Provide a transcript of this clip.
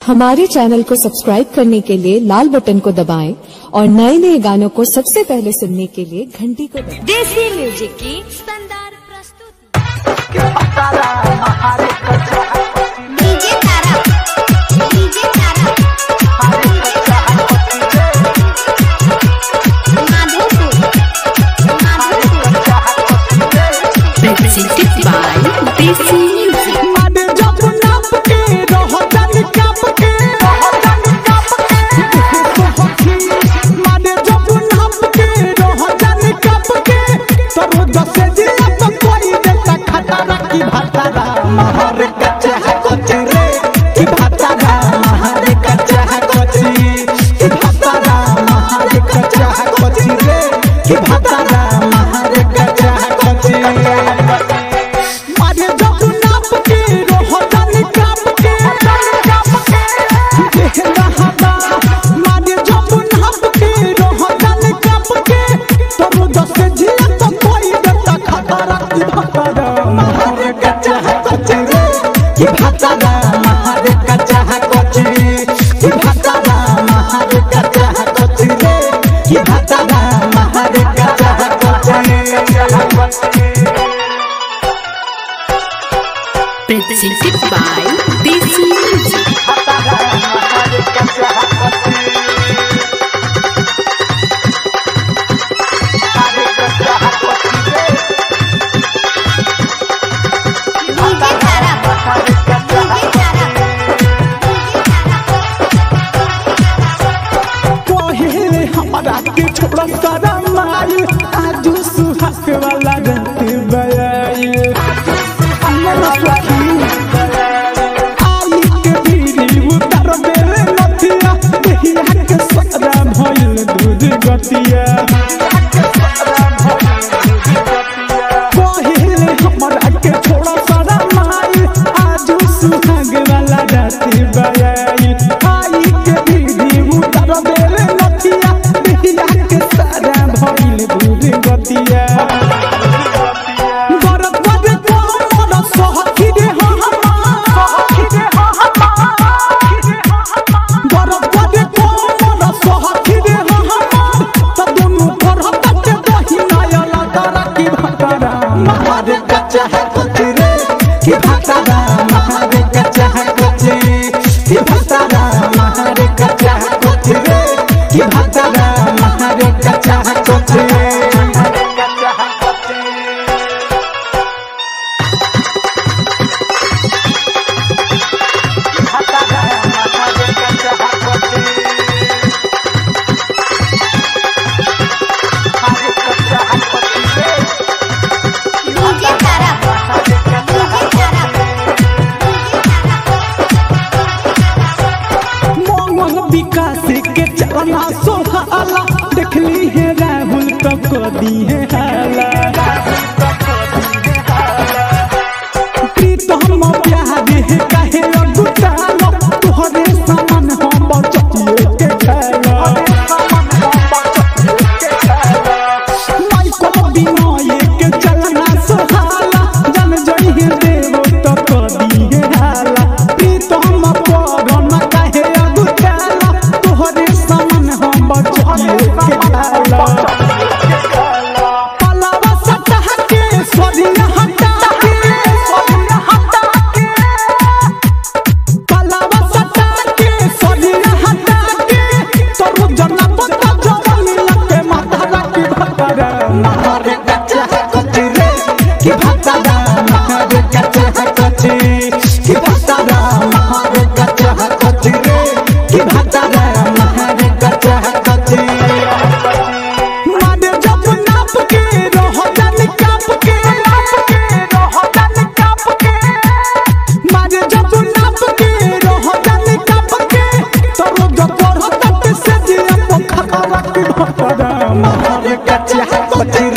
हमारे चैनल को सब्सक्राइब करने के लिए लाल बटन को दबाएं और नए नए गानों को सबसे पहले सुनने के लिए घंटी को दबाएं। देसी म्यूजिक की शानदार प्रस्तुति। DJ Tara presented by Desi music. Presented by Desi music. छोड़ा सारा माई आजू सुहाग वाला गंती बयाई आई के भीरी उतर मेरे नथिया देहिया के सारा भइल दूध गतिया पहिले हमरा के छोड़ा सारा माई आजू सुहाग वाला गंती बयाई आई के भीरी उतर मेरे नथिया देहिया के सारा भइल दूध गतिया विकास के चरना सोहाला देखली है राहुल तो कदी है हाला प्रीतम प्यार है काहे अगुटालो तोहरे सामान हम बचिए के खाला माइको बिनोए के चरना सोहाला जन जई है देव तो कदी है हाला प्रीतम पगन काहे तोहरे सामान हम बचिए के खाला पलावा सटा के सोरिया हटा के पलावा सटा के सोरिया हटा के तोर जना पता जवनिया के माथा की भतरा मारे कच्चा कचरे की भतरा मारे कच्चा कचरे की भतरा मारे कच्चा कचरे की भतरा मारे कच्चा कचरे मारे जब नाप के रहो जन काप के मारे जब नाप के रहो जन काप के तोरो जबर हट से दिया पोखरा की भतरा मारे कच्चा कचरे